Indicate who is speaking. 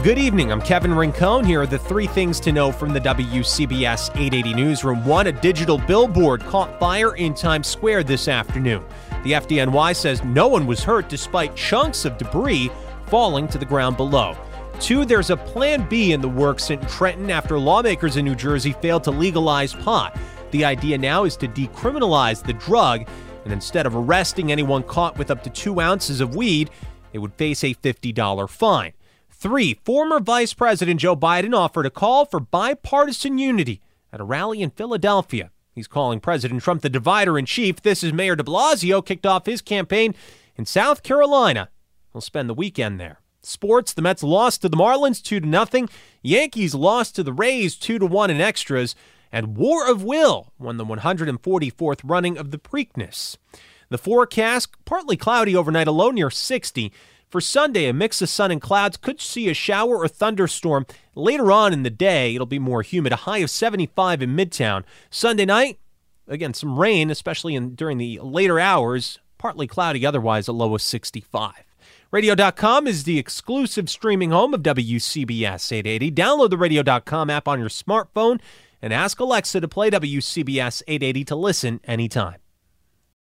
Speaker 1: Good evening, I'm Kevin Rincon. Here are the three things to know from the WCBS 880 newsroom. One, a digital billboard caught fire in Times Square this afternoon. The FDNY says no one was hurt despite chunks of debris falling to the ground below. Two, there's a plan B in the works in Trenton after lawmakers in New Jersey failed to legalize pot. The idea now is to decriminalize the drug, and instead of arresting anyone caught with up to 2 ounces of weed, it would face a $50 fine. Three, former Vice President Joe Biden offered a call for bipartisan unity at a rally in Philadelphia. He's calling President Trump the divider-in-chief. This is Mayor de Blasio kicked off his campaign in South Carolina. He'll spend the weekend there. Sports, the Mets lost to the Marlins 2-0. Yankees lost to the Rays 2-1 in extras. And War of Will won the 144th running of the Preakness. The forecast, partly cloudy overnight, a low near 60. For Sunday, a mix of sun and clouds, could see a shower or thunderstorm. Later on in the day, it'll be more humid, a high of 75 in Midtown. Sunday night, again, some rain, especially during the later hours. Partly cloudy otherwise, a low of 65. Radio.com is the exclusive streaming home of WCBS 880. Download the Radio.com app on your smartphone and ask Alexa to play WCBS 880 to listen anytime.